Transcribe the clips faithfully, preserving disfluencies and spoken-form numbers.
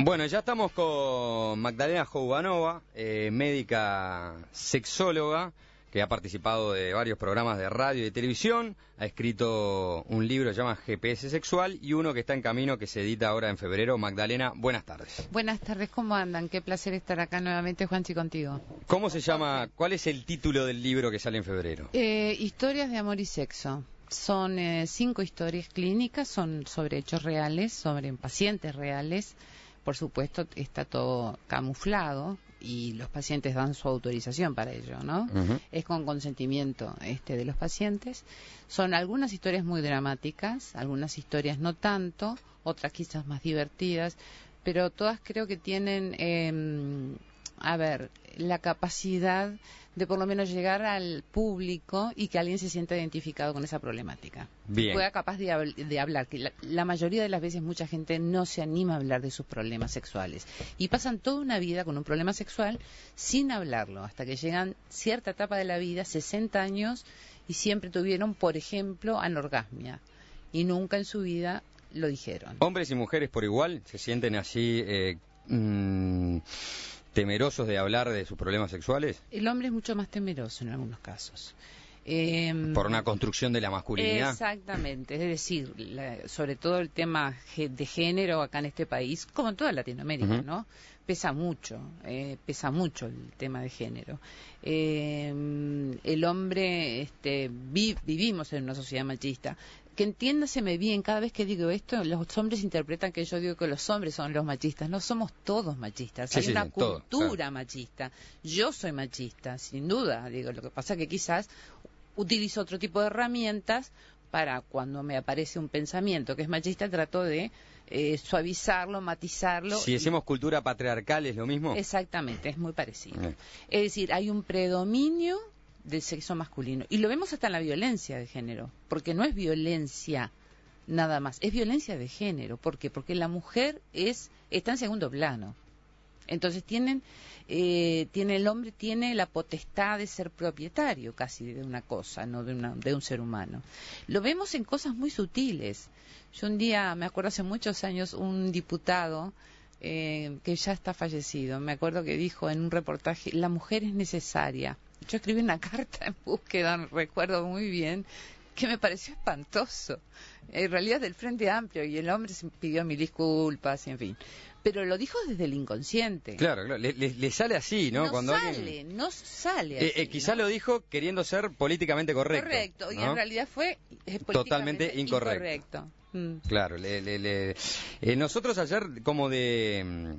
Bueno, ya estamos con Magdalena Joubanova, eh, médica sexóloga, que ha participado de varios programas de radio y de televisión, ha escrito un libro que se llama G P S Sexual y uno que está en camino que se edita ahora en febrero. Magdalena, buenas tardes. Buenas tardes, ¿cómo andan? Qué placer estar acá nuevamente, Juanchi, contigo. ¿Cómo se llama? ¿Cuál es el título del libro que sale en febrero? Eh, Historias de amor y sexo. Son eh, cinco historias clínicas, son sobre hechos reales, sobre pacientes reales. Por supuesto, está todo camuflado y los pacientes dan su autorización para ello, ¿no? Uh-huh. Es con consentimiento este de los pacientes. Son algunas historias muy dramáticas, algunas historias no tanto, otras quizás más divertidas, pero todas creo que tienen, eh, a ver, la capacidad de por lo menos llegar al público y que alguien se sienta identificado con esa problemática. Bien. Pueda capaz de, hab de hablar, que la, la mayoría de las veces mucha gente no se anima a hablar de sus problemas sexuales y pasan toda una vida con un problema sexual sin hablarlo, hasta que llegan cierta etapa de la vida, sesenta años, y siempre tuvieron, por ejemplo, anorgasmia y nunca en su vida lo dijeron. ¿Hombres y mujeres por igual se sienten así eh, mmm, temerosos de hablar de sus problemas sexuales? El hombre es mucho más temeroso en algunos casos. Eh, Por una construcción de la masculinidad. Exactamente, es decir, la, sobre todo el tema de género acá en este país, como en toda Latinoamérica, uh-huh. ¿no? Pesa mucho, eh, pesa mucho el tema de género. Eh, el hombre, este, vi, vivimos en una sociedad machista. Que entiéndaseme bien, cada vez que digo esto, los hombres interpretan que yo digo que los hombres son los machistas. No somos todos machistas. Sí, Hay sí, una sí, cultura todo, claro. machista. Yo soy machista, sin duda. Digo, lo que pasa es que quizás utilizo otro tipo de herramientas para cuando me aparece un pensamiento que es machista, trato de eh, suavizarlo, matizarlo. Si decimos y... cultura patriarcal, ¿es lo mismo? Exactamente, es muy parecido. Eh. Es decir, hay un predominio del sexo masculino. Y lo vemos hasta en la violencia de género, porque no es violencia nada más, es violencia de género. ¿Por qué? Porque la mujer es está en segundo plano. Entonces tienen, eh, tiene el hombre tiene la potestad de ser propietario casi de una cosa, no de, una, de un ser humano. Lo vemos en cosas muy sutiles. Yo un día, me acuerdo hace muchos años, un diputado eh, que ya está fallecido, me acuerdo que dijo en un reportaje, la mujer es necesaria. Yo escribí una carta en búsqueda, recuerdo muy bien, que me pareció espantoso. En realidad del Frente Amplio, y el hombre se pidió mil disculpas, y en fin. Pero lo dijo desde el inconsciente. Claro, claro. Le, le, le sale así, ¿no? No Cuando sale, alguien... no sale así. Eh, eh, quizá ¿no? lo dijo queriendo ser políticamente correcto. Correcto, ¿no? y en realidad fue eh, totalmente incorrecto. incorrecto. Mm. Claro, le, le, le... Eh, nosotros ayer como de...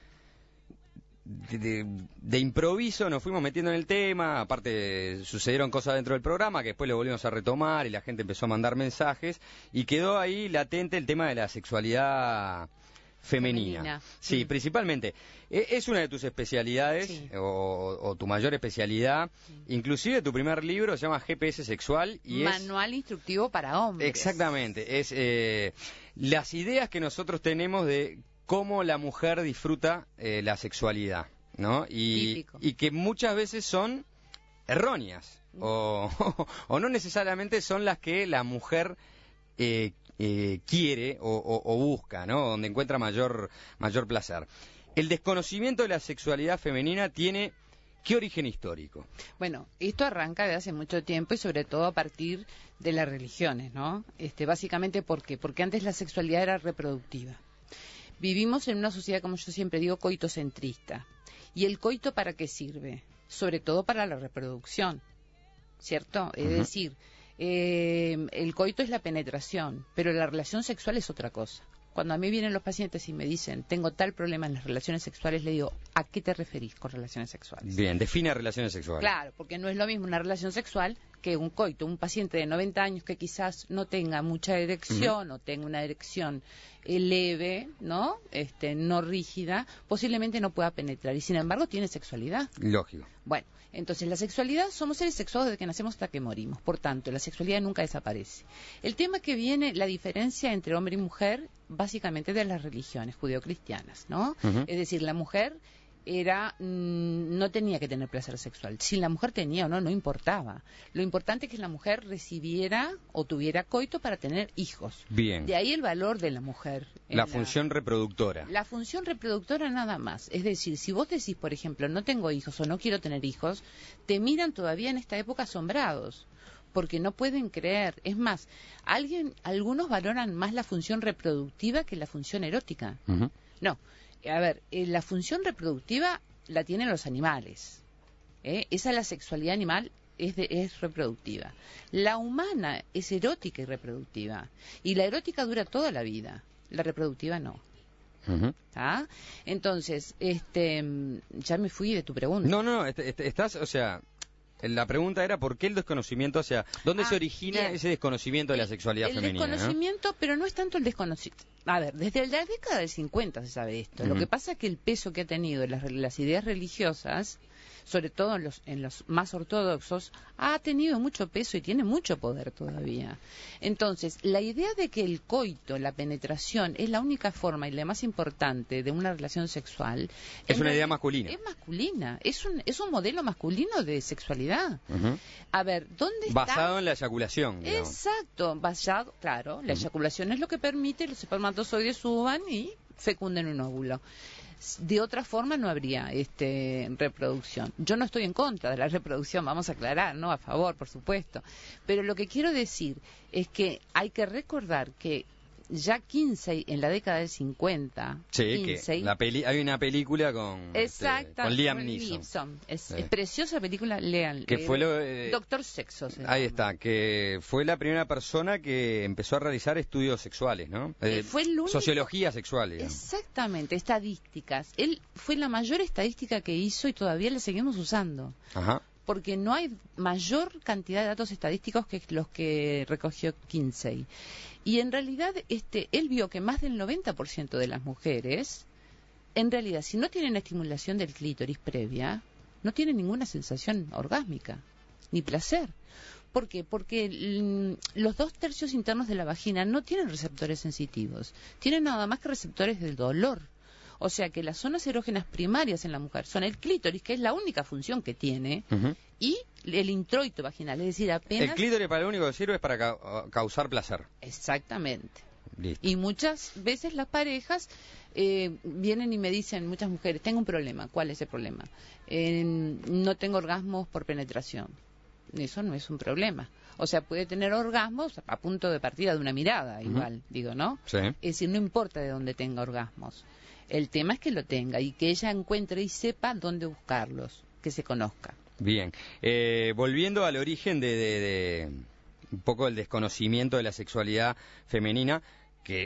De, de, de improviso nos fuimos metiendo en el tema, aparte sucedieron cosas dentro del programa que después lo volvimos a retomar y la gente empezó a mandar mensajes y quedó ahí latente el tema de la sexualidad femenina. femenina. Sí, mm. principalmente. ¿Es una de tus especialidades sí. o, o tu mayor especialidad? Sí. Inclusive tu primer libro se llama G P S Sexual y Manual es... instructivo para hombres. Exactamente, es eh, las ideas que nosotros tenemos de cómo la mujer disfruta eh, la sexualidad, ¿no? Y, y que muchas veces son erróneas, o, o no necesariamente son las que la mujer eh, eh, quiere o, o, o busca, ¿no? Donde encuentra mayor, mayor placer. El desconocimiento de la sexualidad femenina tiene... ¿Qué origen histórico? Bueno, esto arranca de hace mucho tiempo y sobre todo a partir de las religiones, ¿no? Este, básicamente, ¿por qué? Porque antes la sexualidad era reproductiva. Vivimos en una sociedad, como yo siempre digo, coitocentrista. ¿Y el coito para qué sirve? Sobre todo para la reproducción, ¿cierto? Uh-huh. Es decir, eh, el coito es la penetración, pero la relación sexual es otra cosa. Cuando a mí vienen los pacientes y me dicen, tengo tal problema en las relaciones sexuales, le digo, ¿a qué te referís con relaciones sexuales? Bien, define relaciones sexuales. Claro, porque no es lo mismo una relación sexual que un coito. Un paciente de noventa años que quizás no tenga mucha erección uh-huh. o tenga una erección eh, leve, ¿no? Este, no rígida, posiblemente no pueda penetrar y sin embargo tiene sexualidad. Lógico. Bueno, entonces la sexualidad, somos seres sexuados desde que nacemos hasta que morimos, por tanto la sexualidad nunca desaparece. El tema que viene, la diferencia entre hombre y mujer, básicamente de las religiones judeocristianas, ¿no? Uh-huh. Es decir, la mujer era mmm, no tenía que tener placer sexual. Si la mujer tenía o no, no importaba. Lo importante es que la mujer recibiera o tuviera coito para tener hijos. Bien. De ahí el valor de la mujer. La función la, reproductora. La función reproductora nada más. Es decir, si vos decís, por ejemplo, no tengo hijos o no quiero tener hijos, te miran todavía en esta época asombrados, porque no pueden creer. Es más, alguien, algunos valoran más la función reproductiva que la función erótica. Uh-huh. No. A ver, eh, la función reproductiva la tienen los animales. ¿eh? Esa es la sexualidad animal, es, de, es reproductiva. La humana es erótica y reproductiva. Y la erótica dura toda la vida, la reproductiva no. Uh-huh. ¿Ah? Entonces, este, ya me fui de tu pregunta. No, no, est- est- estás, o sea... La pregunta era por qué el desconocimiento, o sea, ¿dónde ah, se origina bien. ese desconocimiento de la sexualidad el femenina? El desconocimiento, ¿no? Pero no es tanto el desconocimiento. A ver, desde la década del cincuenta se sabe esto. Uh-huh. Lo que pasa es que el peso que ha tenido las, las ideas religiosas, sobre todo en los, en los más ortodoxos, ha tenido mucho peso y tiene mucho poder todavía. Entonces, la idea de que el coito, la penetración, es la única forma y la más importante de una relación sexual... Es una idea masculina. Es masculina. Es un, es un modelo masculino de sexualidad. Uh-huh. A ver, ¿dónde está? Basado en la eyaculación. Digamos. Exacto, basado, claro. La uh-huh. eyaculación es lo que permite que los espermatozoides suban y fecunden un óvulo. De otra forma no habría este, reproducción. Yo no estoy en contra de la reproducción, vamos a aclarar, no a favor, por supuesto. Pero lo que quiero decir es que hay que recordar que ya Kinsey en la década del cincuenta, sí, Kinsey, que la peli, hay una película con, este, con Liam Neeson. Neeson. Es, sí. es preciosa película, lean. Que fue lo, eh, Doctor Sexo. Se ahí llama. Está, que fue la primera persona que empezó a realizar estudios sexuales, ¿no? Eh, fue el único, sociología sexual, digamos. Exactamente, estadísticas. Él fue la mayor estadística que hizo y todavía la seguimos usando. Ajá. Porque no hay mayor cantidad de datos estadísticos que los que recogió Kinsey. Y en realidad este, él vio que más del noventa por ciento de las mujeres, en realidad, si no tienen estimulación del clítoris previa, no tienen ninguna sensación orgásmica, ni placer. ¿Por qué? Porque mm, los dos tercios internos de la vagina no tienen receptores sensitivos, tienen nada más que receptores del dolor. O sea que las zonas erógenas primarias en la mujer son el clítoris, que es la única función que tiene, uh-huh. y el introito vaginal, es decir, apenas... El clítoris para lo único que sirve es para ca- causar placer. Exactamente. Listo. Y muchas veces las parejas eh, vienen y me dicen, muchas mujeres, tengo un problema. ¿Cuál es el problema? Eh, no tengo orgasmos por penetración. Eso no es un problema. O sea, puede tener orgasmos a punto de partida de una mirada, uh-huh. igual, digo, ¿no? Sí. Es decir, no importa de dónde tenga orgasmos. El tema es que lo tenga y que ella encuentre y sepa dónde buscarlos, que se conozca. Bien. Eh, volviendo al origen de, de, de un poco el desconocimiento de la sexualidad femenina, que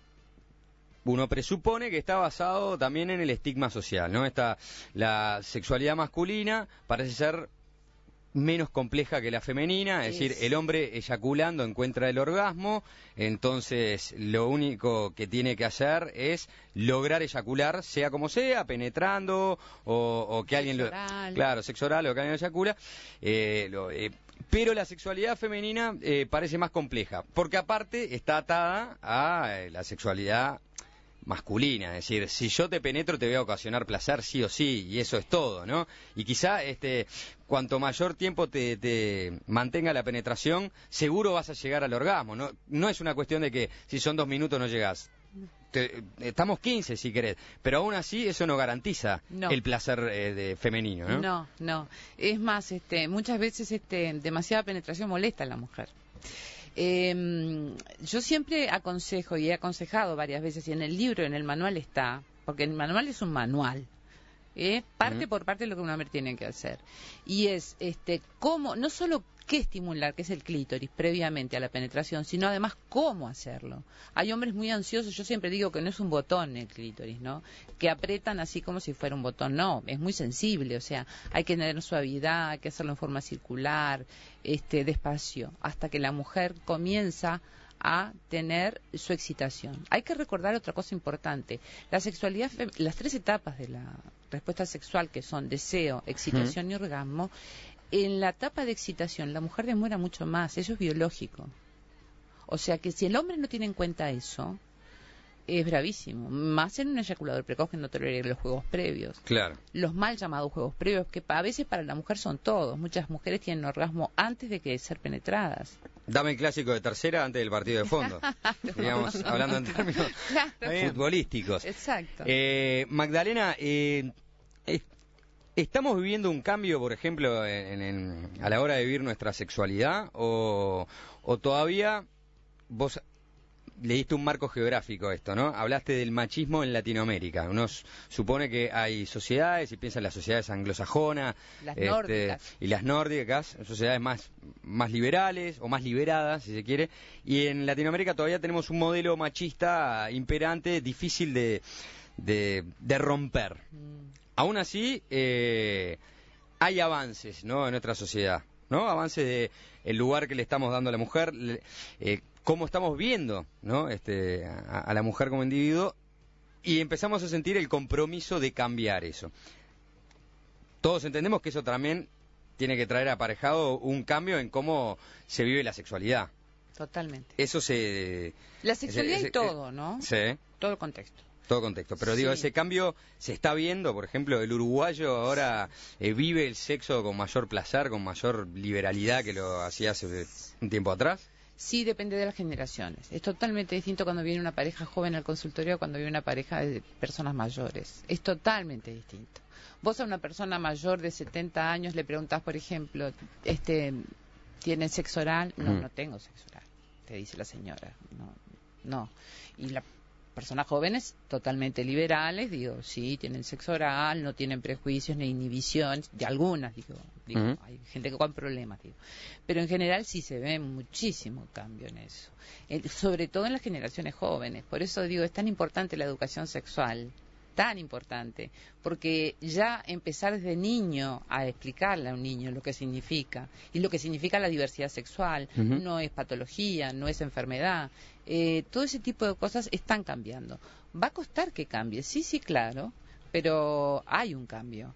uno presupone que está basado también en el estigma social, ¿no? Esta, la sexualidad masculina parece ser menos compleja que la femenina, es, es decir, el hombre eyaculando encuentra el orgasmo, entonces lo único que tiene que hacer es lograr eyacular, sea como sea, penetrando o, o que sexo alguien lo... oral. Claro, sexo oral o que alguien lo eyacula, eh, lo, eh, pero la sexualidad femenina eh, parece más compleja, porque aparte está atada a eh, la sexualidad masculina, es decir, si yo te penetro te voy a ocasionar placer sí o sí, y eso es todo, ¿no? Y quizá este, cuanto mayor tiempo te, te mantenga la penetración, seguro vas a llegar al orgasmo, ¿no? No es una cuestión de que si son dos minutos no llegás. Te, estamos quince si querés, pero aún así eso no garantiza no. el placer eh, de, femenino, ¿no? No, no. Es más, este, muchas veces este, demasiada penetración molesta a la mujer. Eh, yo siempre aconsejo y he aconsejado varias veces, y en el libro, en el manual está, porque el manual es un manual, ¿eh? parte uh-huh. por parte de lo que una mujer tiene que hacer, y es este cómo, no solo qué estimular, que es el clítoris, previamente a la penetración, sino además cómo hacerlo. Hay hombres muy ansiosos, yo siempre digo que no es un botón el clítoris, ¿no? Que apretan así como si fuera un botón, no, es muy sensible, o sea, hay que tener suavidad, hay que hacerlo en forma circular, este, despacio, hasta que la mujer comienza a tener su excitación. Hay que recordar otra cosa importante, la sexualidad, las tres etapas de la respuesta sexual, que son deseo, excitación uh-huh. y orgasmo. En la etapa de excitación la mujer demora mucho más, eso es biológico. O sea que si el hombre no tiene en cuenta eso, es bravísimo, más en un eyaculador precoz que no tolera los juegos previos. Claro. Los mal llamados juegos previos, que a veces para la mujer son todos. Muchas mujeres tienen orgasmo antes de que ser penetradas. Dame el clásico de tercera antes del partido de fondo, digamos, hablando en términos claro. futbolísticos. Exacto. Eh, Magdalena, eh, eh, ¿estamos viviendo un cambio, por ejemplo, en, en, a la hora de vivir nuestra sexualidad? ¿O, o todavía vos le diste un marco geográfico a esto, ¿no? Hablaste del machismo en Latinoamérica. Uno supone que hay sociedades, y piensa en las sociedades anglosajonas las este, nórdicas. y las nórdicas, sociedades más, más liberales o más liberadas, si se quiere, y en Latinoamérica todavía tenemos un modelo machista imperante, difícil de, de, de romper. Mm. Aún así, eh, hay avances, ¿no?, en nuestra sociedad, ¿no? Avances de el lugar que le estamos dando a la mujer, eh, cómo estamos viendo, ¿no?, este, a, a la mujer como individuo, y empezamos a sentir el compromiso de cambiar eso. Todos entendemos que eso también tiene que traer aparejado un cambio en cómo se vive la sexualidad. Totalmente. Eso se... La sexualidad ese, y todo, ¿no? Sí. Todo el contexto. Todo contexto, pero digo, sí. Ese cambio se está viendo, por ejemplo, el uruguayo ahora eh, vive el sexo con mayor placer, con mayor liberalidad que lo hacía hace un tiempo atrás. Sí, depende de las generaciones. Es totalmente distinto cuando viene una pareja joven al consultorio a cuando viene una pareja de personas mayores. Es totalmente distinto. Vos a una persona mayor de setenta años le preguntás, por ejemplo, este, ¿tienen sexo oral? No, mm. no tengo sexo oral, te dice la señora. No, no. Y la personas jóvenes totalmente liberales, digo, sí, tienen sexo oral, no tienen prejuicios ni inhibiciones, de algunas, digo, digo uh-huh. hay gente que con problemas, digo. Pero en general sí se ve muchísimo cambio en eso, eh, sobre todo en las generaciones jóvenes. Por eso digo, es tan importante la educación sexual, tan importante, porque ya empezar desde niño a explicarle a un niño lo que significa, y lo que significa la diversidad sexual, uh-huh. no es patología, no es enfermedad, eh, todo ese tipo de cosas están cambiando. Va a costar que cambie, sí, sí, claro, pero hay un cambio.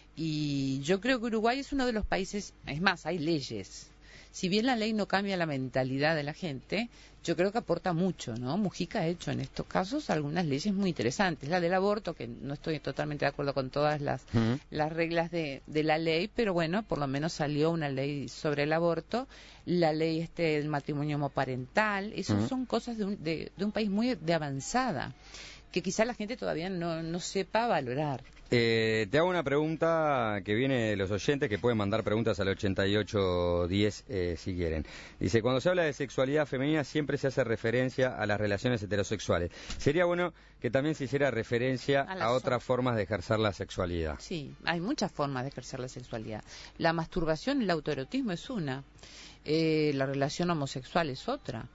Y yo creo que Uruguay es uno de los países, es más, hay leyes. Si bien la ley no cambia la mentalidad de la gente, yo creo que aporta mucho, ¿no? Mujica ha hecho en estos casos algunas leyes muy interesantes. La del aborto, que no estoy totalmente de acuerdo con todas las, uh-huh. las reglas de, de la ley, pero bueno, por lo menos salió una ley sobre el aborto. La ley este del matrimonio homoparental, eso uh-huh. son cosas de un, de, de un país muy de avanzada, que quizá la gente todavía no, no sepa valorar. Eh, te hago una pregunta que viene de los oyentes, que pueden mandar preguntas al ochenta y ocho diez eh, si quieren. Dice, cuando se habla de sexualidad femenina siempre se hace referencia a las relaciones heterosexuales. Sería bueno que también se hiciera referencia a, a otras so- formas de ejercer la sexualidad. Sí, hay muchas formas de ejercer la sexualidad. La masturbación y el autoerotismo es una. Eh, la relación homosexual es otra.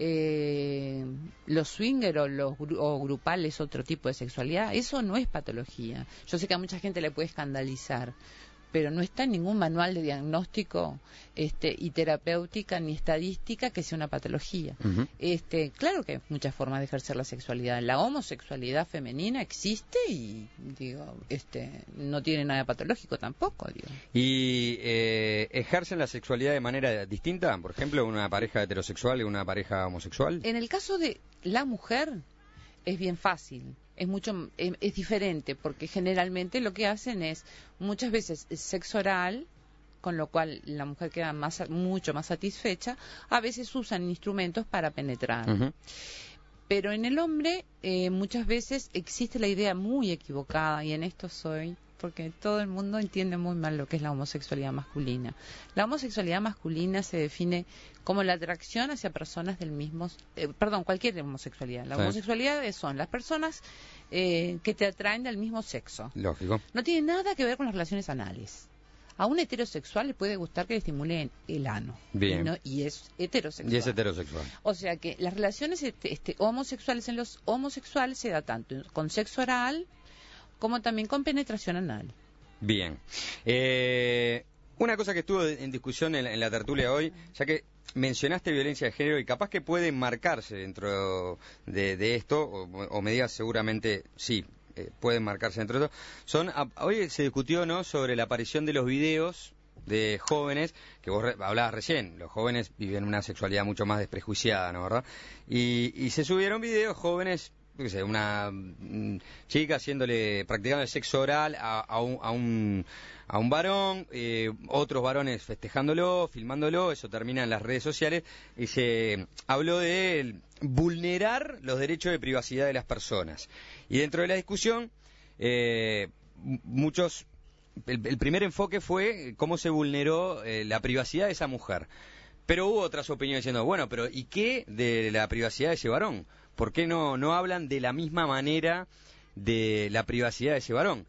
Eh, los swinger o los gru- o grupales, otro tipo de sexualidad, eso no es patología. Yo sé que a mucha gente le puede escandalizar, pero no está en ningún manual de diagnóstico este, y terapéutica ni estadística que sea una patología. Uh-huh. Este, claro que hay muchas formas de ejercer la sexualidad. La homosexualidad femenina existe y digo, este, no tiene nada patológico tampoco. Digo. ¿Y eh, ejercen la sexualidad de manera distinta? Por ejemplo, una pareja heterosexual y una pareja homosexual. En el caso de la mujer es bien fácil. Es mucho es, es diferente porque generalmente lo que hacen es muchas veces sexo oral, con lo cual la mujer queda más mucho más satisfecha. A veces usan instrumentos para penetrar. Uh-huh. Pero en el hombre eh, muchas veces existe la idea muy equivocada, y en esto soy, porque todo el mundo entiende muy mal lo que es la homosexualidad masculina. La homosexualidad masculina se define como la atracción hacia personas del mismo... Eh, perdón, cualquier homosexualidad. La sí. homosexualidad son las personas eh, que te atraen del mismo sexo. Lógico. No tiene nada que ver con las relaciones anales. A un heterosexual le puede gustar que le estimulen el ano. Bien. Y, no, y es heterosexual. Y es heterosexual. O sea que las relaciones este, este, homosexuales en los homosexuales se da tanto con sexo oral como también con penetración anal. Bien. Eh, una cosa que estuvo en discusión en la, en la tertulia hoy, ya que mencionaste violencia de género y capaz que puede marcarse dentro de, de esto, o, o medidas seguramente sí, eh, pueden marcarse dentro de esto, son, a, hoy se discutió, ¿no?, sobre la aparición de los videos de jóvenes, que vos re, hablabas recién, los jóvenes viven una sexualidad mucho más desprejuiciada, ¿no?, ¿verdad? Y, y se subieron videos jóvenes yo qué sé, una mm, chica haciéndole, practicando el sexo oral a, a un... A un a un varón, eh, otros varones festejándolo, filmándolo, eso termina en las redes sociales, y se habló de vulnerar los derechos de privacidad de las personas. Y dentro de la discusión, eh, muchos, el, el primer enfoque fue cómo se vulneró eh, la privacidad de esa mujer. Pero hubo otras opiniones diciendo, bueno, pero ¿y qué de la privacidad de ese varón? ¿Por qué no, no hablan de la misma manera de la privacidad de ese varón?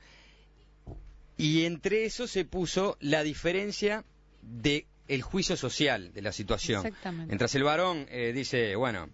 Y entre eso se puso la diferencia de el juicio social de la situación. Exactamente. Mientras el varón eh, dice, bueno,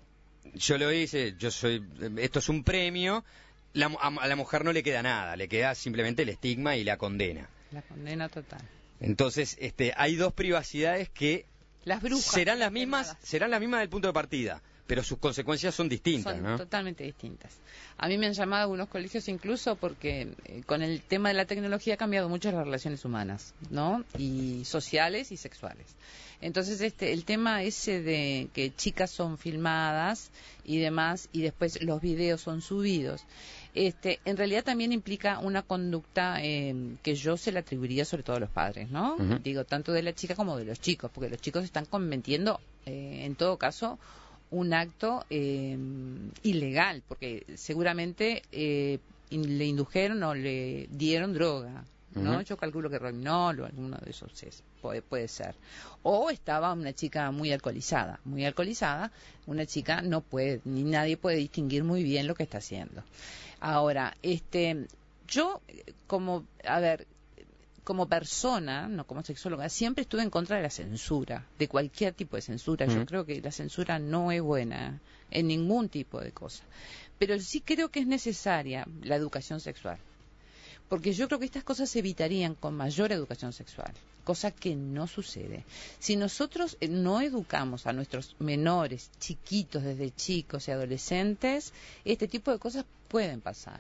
yo lo hice, yo soy, esto es un premio, la, a, a la mujer no le queda nada, le queda simplemente el estigma y la condena. La condena total. Entonces, este, hay dos privacidades que las brujas serán las mismas, serán las mismas del punto de partida, pero sus consecuencias son distintas, son ¿no? Totalmente distintas. A mí me han llamado algunos colegios incluso porque eh, con el tema de la tecnología ha cambiado mucho las relaciones humanas, ¿no? Y sociales y sexuales. Entonces, este, el tema ese de que chicas son filmadas y demás, y después los videos son subidos, este, en realidad también implica una conducta eh, que yo se la atribuiría sobre todo a los padres, ¿no? Uh-huh. Digo, tanto de la chica como de los chicos, porque los chicos están cometiendo, eh, en todo caso, un acto eh, ilegal, porque seguramente eh, in, le indujeron o le dieron droga, ¿no? Uh-huh. Yo calculo que Rohypnol o alguno de esos es, puede, puede ser. O estaba una chica muy alcoholizada, muy alcoholizada, una chica no puede, ni nadie puede distinguir muy bien lo que está haciendo. Ahora, este, yo como, a ver, como persona, no como sexóloga, siempre estuve en contra de la censura, de cualquier tipo de censura. Uh-huh. Yo creo que la censura no es buena en ningún tipo de cosa. Pero sí creo que es necesaria la educación sexual. Porque yo creo que estas cosas se evitarían con mayor educación sexual, cosa que no sucede. Si nosotros no educamos a nuestros menores, chiquitos, desde chicos y adolescentes, este tipo de cosas pueden pasar.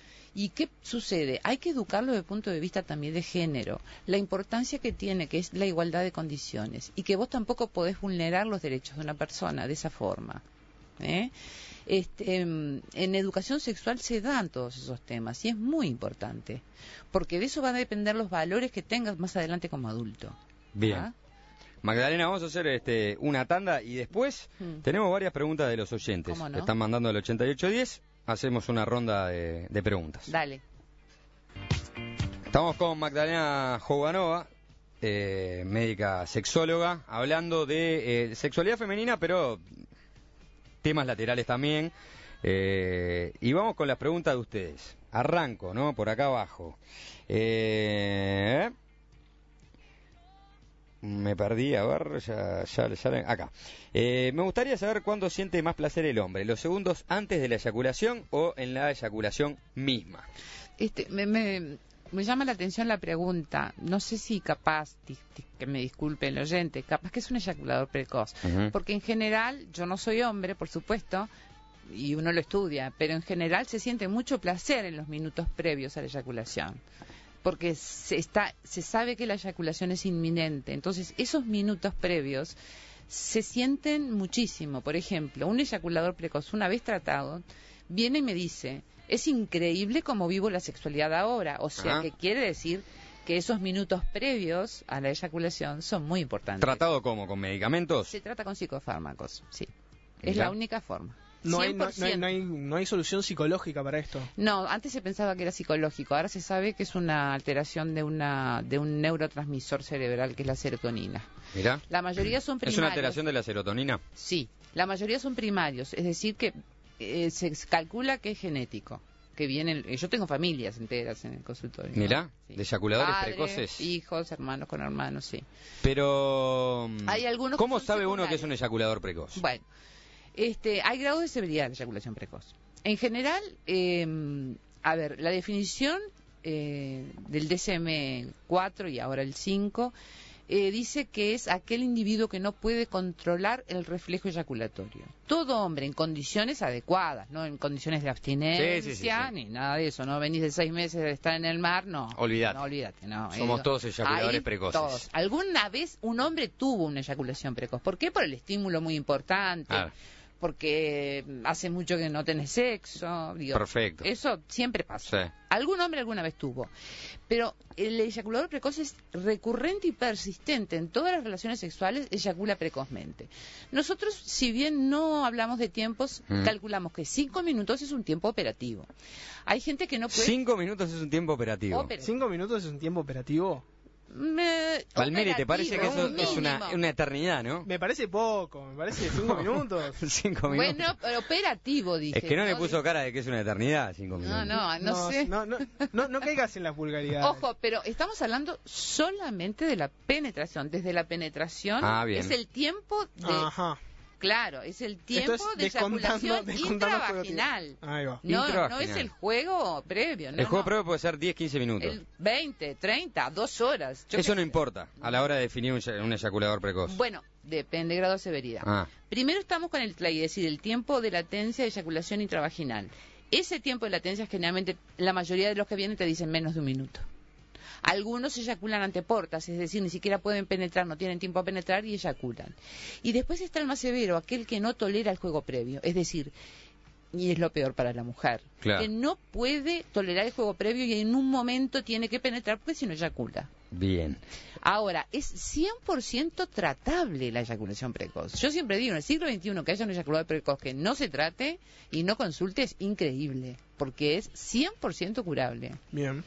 ¿Y qué sucede? Hay que educarlo desde el punto de vista también de género, la importancia que tiene, que es la igualdad de condiciones, y que vos tampoco podés vulnerar los derechos de una persona de esa forma. ¿eh? Este, en educación sexual se dan todos esos temas y es muy importante, porque de eso van a depender los valores que tengas más adelante como adulto. Bien. ¿Ah? Magdalena, vamos a hacer este, una tanda y después hmm. tenemos varias preguntas de los oyentes. ¿Cómo no? Que están mandando al ochenta y ocho diez. Hacemos una ronda de, de preguntas. Dale. Estamos con Magdalena Jouganova, eh, médica sexóloga, hablando de eh, sexualidad femenina, pero temas laterales también. Eh, y vamos con las preguntas de ustedes. Arranco, ¿no? Por acá abajo. Eh... Me perdí, a ver, ya, ya, ya acá. Eh, me gustaría saber cuándo siente más placer el hombre, los segundos antes de la eyaculación o en la eyaculación misma. Este, me, me, me llama la atención la pregunta. No sé si capaz, que me disculpe el oyente, capaz que es un eyaculador precoz. Uh-huh. Porque en general, yo no soy hombre, por supuesto, y uno lo estudia, pero en general se siente mucho placer en los minutos previos a la eyaculación. Porque se, está, se sabe que la eyaculación es inminente. Entonces, esos minutos previos se sienten muchísimo. Por ejemplo, un eyaculador precoz, una vez tratado, viene y me dice, es increíble cómo vivo la sexualidad ahora. O sea, Ajá. que quiere decir que esos minutos previos a la eyaculación son muy importantes. ¿Tratado cómo? ¿Con medicamentos? Se trata con psicofármacos, sí. Es ¿Ya? la única forma. No hay, no, no, hay, no, hay, no hay solución psicológica para esto. No, antes se pensaba que era psicológico, ahora se sabe que es una alteración de una de un neurotransmisor cerebral que es la serotonina. Mirá. La mayoría son primarios. ¿Es una alteración de la serotonina? Sí, la mayoría son primarios, es decir que eh, se calcula que es genético, que vienen, yo tengo familias enteras en el consultorio. Mirá, ¿no? Sí. De eyaculadores Padres, precoces. Hijos, hermanos con hermanos, sí. Pero, hay algunos ¿cómo sabe uno que es un eyaculador precoz? Bueno. Este, hay grados de severidad de la eyaculación precoz. En general, eh, a ver, la definición eh, del D S M cuatro y ahora el cinco eh, dice que es aquel individuo que no puede controlar el reflejo eyaculatorio. Todo hombre en condiciones adecuadas, no en condiciones de abstinencia, sí, sí, sí, sí. ni nada de eso. No venís de seis meses de estar en el mar, no. Olvídate. No, olvídate, no. Somos eh, todos eyaculadores precoces. Todos. Alguna vez un hombre tuvo una eyaculación precoz. ¿Por qué? Por el estímulo muy importante. Ah. porque hace mucho que no tenés sexo. Digo, perfecto. Eso siempre pasa. Sí. Algún hombre alguna vez tuvo. Pero el eyaculador precoz es recurrente y persistente. En todas las relaciones sexuales eyacula precozmente. Nosotros, si bien no hablamos de tiempos, mm. calculamos que cinco minutos es un tiempo operativo. Hay gente que no puede... Cinco minutos es un tiempo operativo. operativo. ¿Cinco minutos es un tiempo operativo? Me... Palmieri, ¿te parece que eso mínimo. es una, una eternidad, no? Me parece poco, me parece cinco minutos. Cinco minutos. Bueno, pero operativo, dije. Es que no, ¿no? le puso cara de que es una eternidad, cinco minutos. No, no, no, no sé. No, no, no, no caigas en la vulgaridad. Ojo, pero estamos hablando solamente de la penetración. Desde la penetración ah, bien. es el tiempo de... Ajá. Claro, es el tiempo es de eyaculación descontando intravaginal. Ahí va. No, Intravaginal. no es el juego previo. No, el juego no. previo puede ser diez, quince minutos. El veinte, treinta, dos horas. Yo Eso que... no importa a la hora de definir un, un eyaculador precoz. Bueno, depende del grado de severidad. Ah. Primero estamos con el T L A I, es decir, el tiempo de latencia de eyaculación intravaginal. Ese tiempo de latencia, generalmente, la mayoría de los que vienen te dicen menos de un minuto. Algunos eyaculan ante portas, es decir, ni siquiera pueden penetrar, no tienen tiempo a penetrar y eyaculan. Y después está el más severo, aquel que no tolera el juego previo, es decir, y es lo peor para la mujer, claro. que no puede tolerar el juego previo y en un momento tiene que penetrar porque si no eyacula. Bien. Ahora, es cien por ciento tratable la eyaculación precoz. Yo siempre digo, en el siglo veintiuno que haya un eyaculador precoz que no se trate y no consulte es increíble, porque es cien por ciento curable. Bien.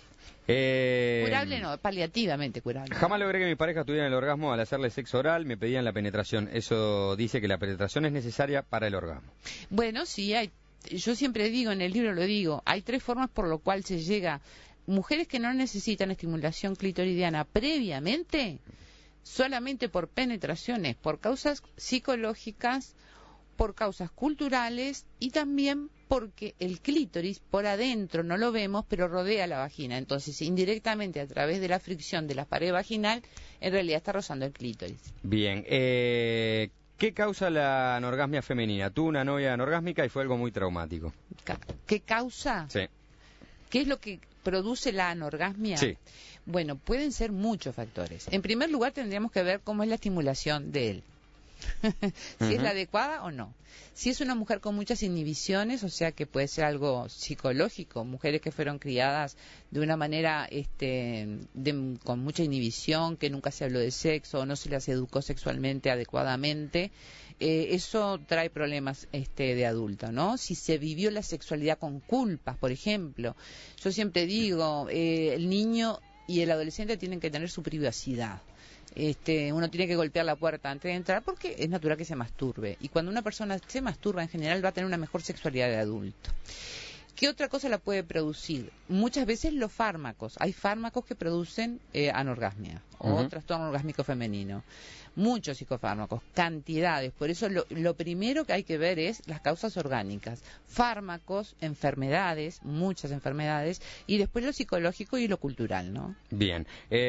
Eh, curable no, paliativamente curable. Jamás logré que mis parejas tuvieran el orgasmo al hacerle sexo oral, me pedían la penetración. Eso dice que la penetración es necesaria para el orgasmo. Bueno, sí, hay, yo siempre digo, en el libro lo digo, hay tres formas por lo cual se llega. Mujeres que no necesitan estimulación clitoridiana previamente, solamente por penetraciones, por causas psicológicas, por causas culturales y también porque el clítoris por adentro no lo vemos, pero rodea la vagina. Entonces, indirectamente, a través de la fricción de la pared vaginal, en realidad está rozando el clítoris. Bien. Eh, ¿Qué causa la anorgasmia femenina? Tuve una novia anorgásmica y fue algo muy traumático. ¿Qué causa? Sí. ¿Qué es lo que produce la anorgasmia? Sí. Bueno, pueden ser muchos factores. En primer lugar, tendríamos que ver cómo es la estimulación de él. si uh-huh. es la adecuada o no. Si es una mujer con muchas inhibiciones, o sea que puede ser algo psicológico, mujeres que fueron criadas de una manera este, de, con mucha inhibición, que nunca se habló de sexo o no se las educó sexualmente adecuadamente, eh, eso trae problemas este, de adulta, ¿no? Si se vivió la sexualidad con culpas, por ejemplo, yo siempre digo, eh, el niño y el adolescente tienen que tener su privacidad. Este, uno tiene que golpear la puerta antes de entrar porque es natural que se masturbe y cuando una persona se masturba en general va a tener una mejor sexualidad de adulto. ¿Qué otra cosa la puede producir? Muchas veces los fármacos. Hay fármacos que producen eh, anorgasmia o uh-huh. trastorno orgásmico femenino. Muchos psicofármacos, cantidades. Por eso lo, lo primero que hay que ver es las causas orgánicas. Fármacos, enfermedades, muchas enfermedades, y después lo psicológico y lo cultural, ¿no? Bien.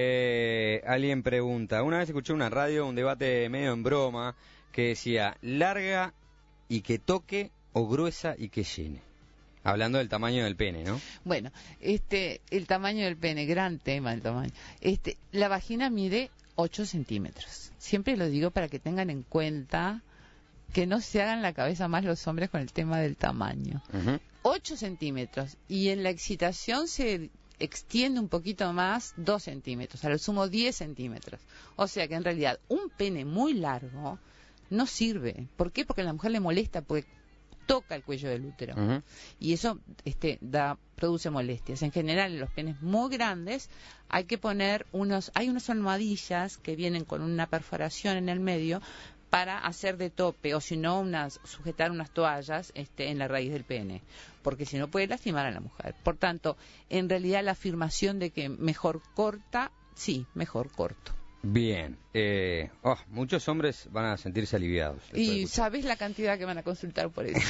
Eh, alguien pregunta, una vez escuché en una radio un debate medio en broma que decía, larga y que toque o gruesa y que llene. Hablando del tamaño del pene, ¿no? Bueno, este, el tamaño del pene, gran tema el tamaño. Este, la vagina mide ocho centímetros. Siempre lo digo para que tengan en cuenta que no se hagan la cabeza más los hombres con el tema del tamaño. Uh-huh. ocho centímetros. Y en la excitación se extiende un poquito más, dos centímetros. A lo sumo diez centímetros. O sea que en realidad un pene muy largo no sirve. ¿Por qué? Porque a la mujer le molesta, porque toca el cuello del útero uh-huh. y eso este, da, produce molestias. En general, en los penes muy grandes hay que poner unos, hay unas almohadillas que vienen con una perforación en el medio para hacer de tope, o si no, unas, sujetar unas toallas este, en la raíz del pene, porque si no puede lastimar a la mujer. Por tanto, en realidad la afirmación de que mejor corta, sí, mejor corto. Bien, eh, oh, muchos hombres van a sentirse aliviados. Y sabes la cantidad que van a consultar por eso.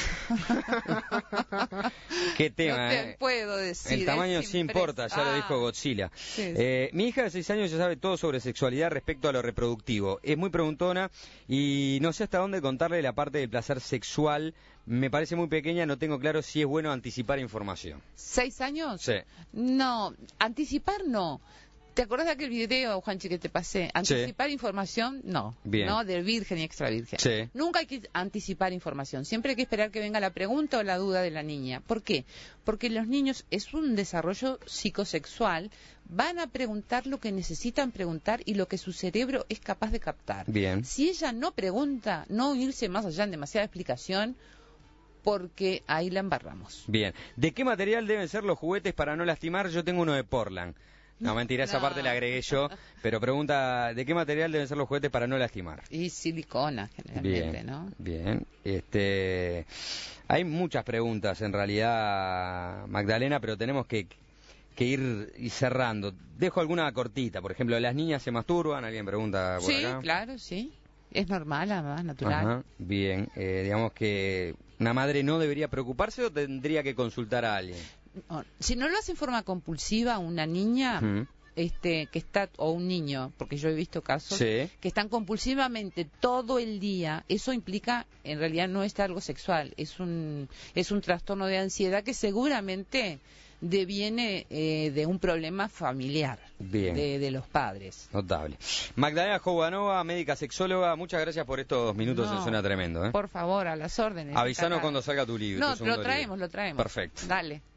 ¿Qué tema? No te eh? puedo decir. El tamaño sí importa, ya ah. lo dijo Godzilla. Sí, sí. Eh, mi hija de seis años ya sabe todo sobre sexualidad respecto a lo reproductivo. Es muy preguntona y no sé hasta dónde contarle la parte del placer sexual. Me parece muy pequeña, no tengo claro si es bueno anticipar información. ¿Seis años? Sí. No, anticipar no. ¿Te acordás de aquel video, Juanchi, que te pasé? Anticipar Sí. información, no. Bien. No, del virgen y extra virgen. Sí. Nunca hay que anticipar información. Siempre hay que esperar que venga la pregunta o la duda de la niña. ¿Por qué? Porque los niños, es un desarrollo psicosexual, van a preguntar lo que necesitan preguntar y lo que su cerebro es capaz de captar. Bien. Si ella no pregunta, no irse más allá en demasiada explicación, porque ahí la embarramos. Bien. ¿De qué material deben ser los juguetes para no lastimar? Yo tengo uno de Portland. No, mentira, esa No. parte la agregué yo, pero pregunta, ¿de qué material deben ser los juguetes para no lastimar? Y silicona, generalmente, Bien, ¿no? bien. Este, hay muchas preguntas en realidad, Magdalena, pero tenemos que, que ir, ir cerrando. Dejo alguna cortita, por ejemplo, ¿las niñas se masturban? Alguien pregunta por Sí, acá. claro, sí. Es normal, además, natural. Ajá, bien. Eh, digamos que una madre no debería preocuparse o tendría que consultar a alguien. No, si no lo hace en forma compulsiva una niña, Ujú. este, que está, o un niño, porque yo he visto casos, Sí. que están compulsivamente todo el día, eso implica, en realidad no es algo sexual, es un, es un trastorno de ansiedad que seguramente deviene eh, de un problema familiar Bien. de, de los padres. Notable. Magdalena Jovanova, médica sexóloga, muchas gracias por estos minutos No, en Suena Tremendo. ¿eh? Por favor, a las órdenes. Avisanos Acá. cuando salga tu libro. No, tu segundo lo traemos, libro. lo traemos. Perfecto. Dale.